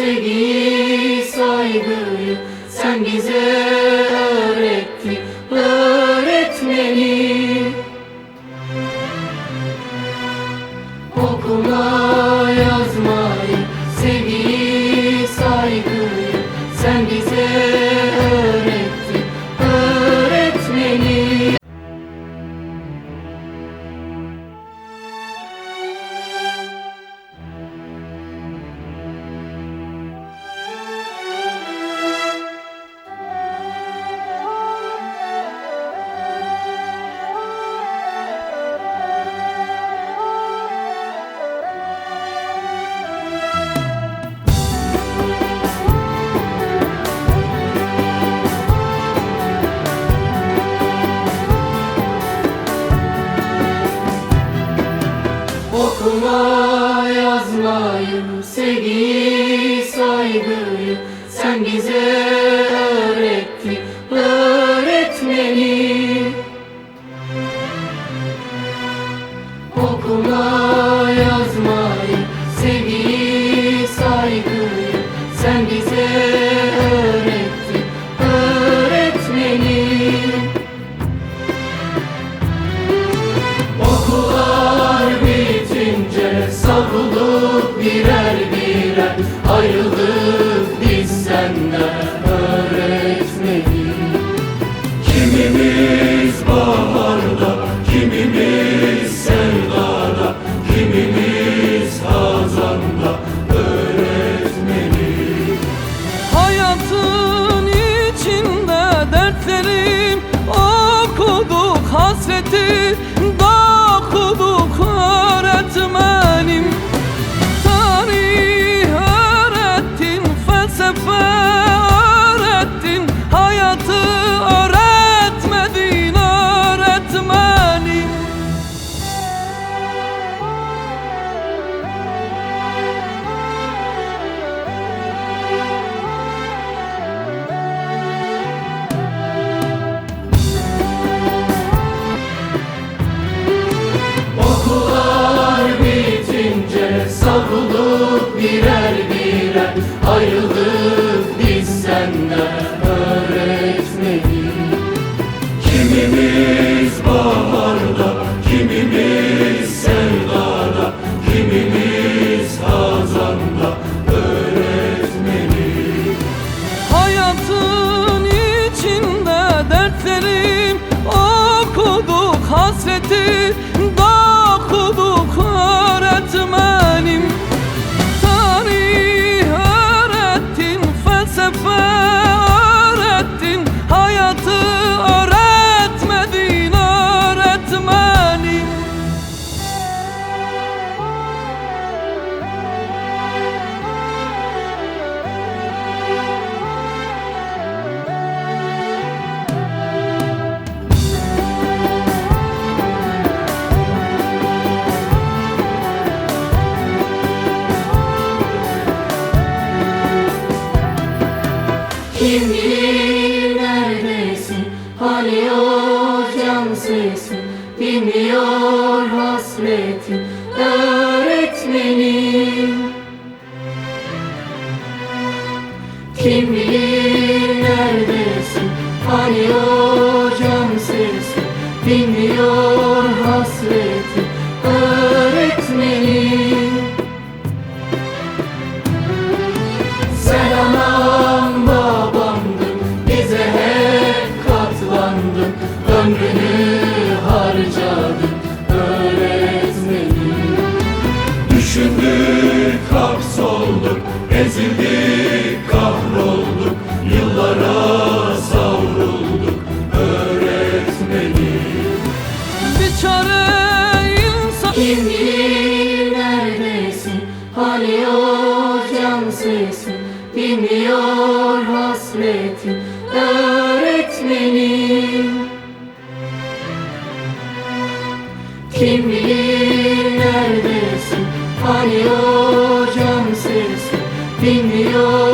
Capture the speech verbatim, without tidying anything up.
sevgiyi, saygıyı sen bize öğrettin öğretmenim. Okuma yazmayı, sevgiyi, saygıyı sen bize öğrettin öğretmenim. Okuma yazmayı, sevgiyi, saygıyı sen bize öğrettin öğretmenim. Okuma yazmayı, sevgiyi, saygıyı sen bize öğrettin öğretmenim. Okullar bitince savrulduk birer birer, ayrıldık biz senden öğretmenim. Kimimiz baharda, kimimiz sevdada, kimimiz hazanda öğretmenim. Hayatın içinde dertlerim okuduk, hasreti dokuduk öğretmenim. Tarih öğrettin, felsefe öğrettin, hayatı öğretmedin öğretmenim. Okullar bitince savrulduk birer birer, ayrıldık biz senden öğretmenim. Kimimiz baharda, kimimiz sevdada, kimimiz hazanda öğretmenim. Hayatın içinde dertlerim okuduk, hasreti dokuduk öğretmenim. Tarih öğrettin, felsefe öğrettin, hayatı öğretmedin öğretmenim. Kim bilir neredesin, hani o can sesin, bilmiyor hasretin öğretmenim. Kim bilir neredesin, hani o can sesin, bilmiyor hasretin öğretmenim. Sen anam babamdın, bize hep katlandın, ömrünü harcadın öğretmenim. Düşündük, hapsolduk, ezildik, kahrolduk, yıllara savrulduk öğretmenim. Bir çare insan. Kim bilir neredesin, hani o can sesin, bilmiyor hasretin öğretmenim. Kim bilir neredesin, hani o can sesin, bilmiyor